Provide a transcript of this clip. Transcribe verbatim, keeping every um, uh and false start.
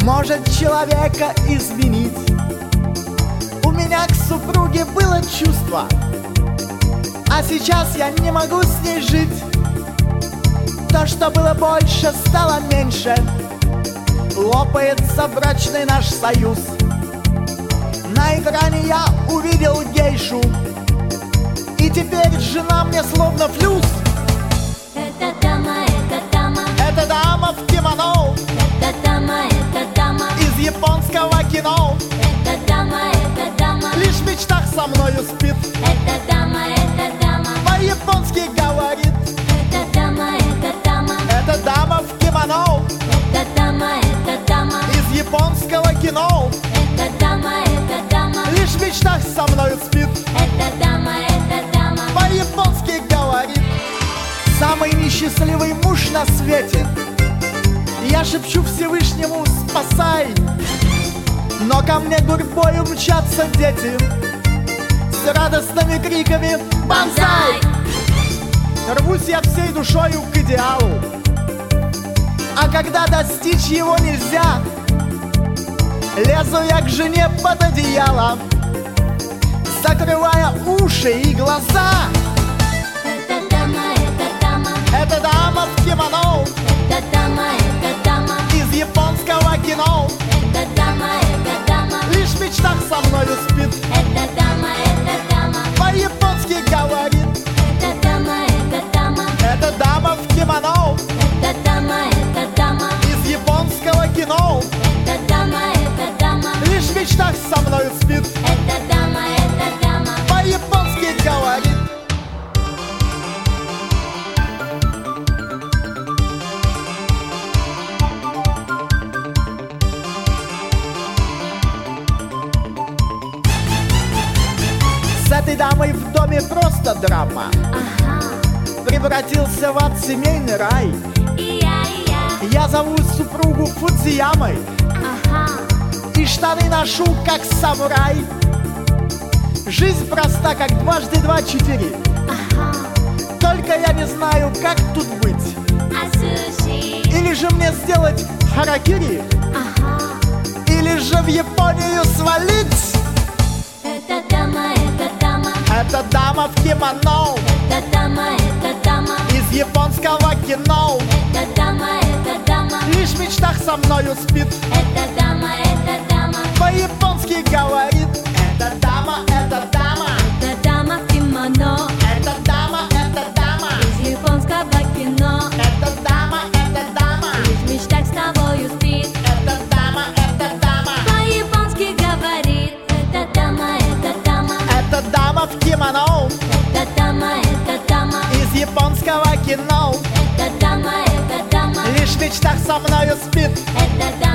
может человека изменить. У меня к супруге было чувство, а сейчас я не могу с ней жить. То, что было больше, стало меньше. Лопается брачный наш союз. На экране я увидел гейшу, и теперь жена мне словно флюс. Это дама, это дама, Это дама в кимоно, это дама, это дама, из японского кино. это дама, это дама, Лишь в мечтах со мною спит, это дама, это дама, по-японски говорит. это дама, это дама, Это дама в кимоно, это дама, это дама, из японского кино. это дама, это дама, Лишь в мечтах со мною спит, это дама, это дама, по-японски говорит. Самый несчастливый муж на свете. Я шепчу Всевышнему: спасай. Но ко мне гурьбою мчатся дети с радостными криками: бонсай! Рвусь я всей душою к идеалу, а когда достичь его нельзя, лезу я к жене под одеяло, закрывая уши и глаза. это дама, это дама, Это дама в кимоно, это дама, это дама, из японского кино. это дама, это дама, Лишь в мечтах со мною спит, это дама, это дама, по-японски говорит. это дама, это дама, Это дама в кимоно, это дама, это дама, из японского кино. это дама, это дама, Лишь в мечтах со мною спит, это дама, это дама. по-японски говорит. С этой дамой в доме просто драма. Ага, Превратился в ад семейный рай. и я, и я, Я зову супругу Фудзиямой ага, и штаны ношу, как самурай. Жизнь проста, как дважды два четыре. ага, Только я не знаю, как тут быть. а суши, Или же мне сделать харакири, ага, или же в Японию свалить. это дама, это дама, Это дама в кимоно, это дама, это дама, из японского кино. это дама, это дама, Лишь в мечтах со мною спит, это дама, это дама, по-японски говорит. Это дама, это дама, это дама в кимоно, это дама, это дама, из японского кино, это дама, это дама, в мечтах с тобою спит, это дама, это дама, по-японски говорит, это дама, это дама, это дама в кимоно, это дама, это дама, из японского кино. это дама, это дама, Лишь в мечтах со мною спит, это дама.